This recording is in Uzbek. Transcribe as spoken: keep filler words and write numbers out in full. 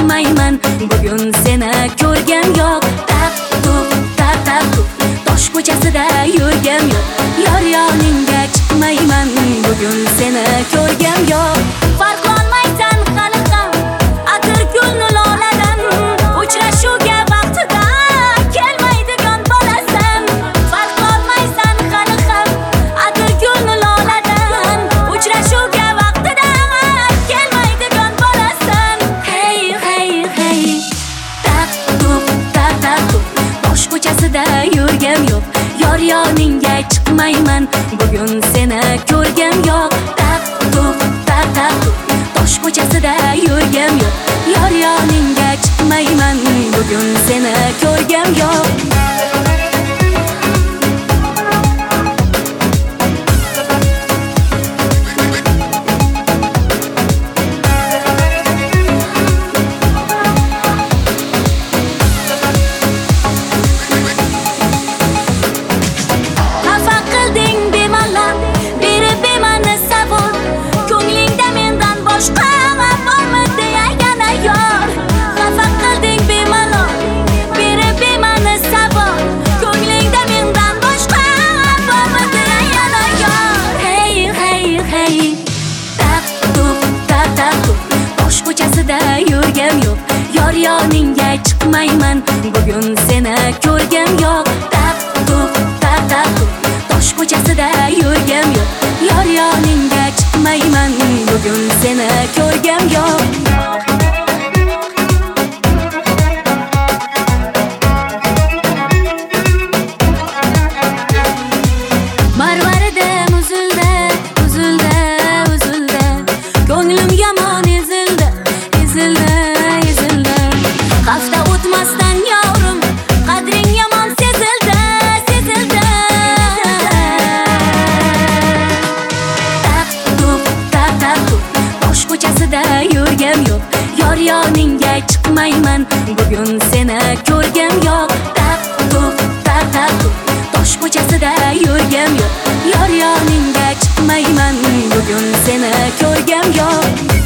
chiqmayman, bugun seni ko'rgam yo'q. Taq tuq taq taq tuq tosh ko'chasida yurgam yo'q. Yor yoningga chiqmayman, bugun seni ko'rgam yo'q. Farqlanmaysan hali ham atir gulni loladan, uchrashuvga vaqtida kelmaydigan bolasan. Farqlanmaysan hali ham atir gulni loladan, uchrashuvga vaqtida kelmaydigan bolasan. Hey hey hey taq tuq taq taq tuq tosh ko'chasida yurgam yo'q. Yor yoningga chiqmayman, bugun seni ko'rgam yo'q. Taq tuq taq taq tuq tosh ko'chasida yurgam yo'q. Yor yoningga chiqmayman, bugun seni ko'rgam yo'q. Yurgam yo'q. Yor yoningga chiqmayman, bugun seni ko'rgam yo'q. Taq tuq taq taq tuq tosh ko'chasida yurgam yo'q. Yor yoningga chiqmayman, bugun seni ko'rgam yo'q. Marvaridim uzildi, uzildi, uzildi. Ko'nglim yomon ezildi, ezildi, ezildi. Hafta o'tmasdan yavrum, qadring yomon sezildi, sezildi. Taq tuq taq taq tuq tosh ko'chasida yurgam yo'q. Yor yoningga chiqmayman, bugun seni ko'rgam yo'q. Taq tuq taq taq tuq tosh ko'chasida yurgam yo'q. Yor yoningga chiqmayman, bugun seni ko'rgam yo'q.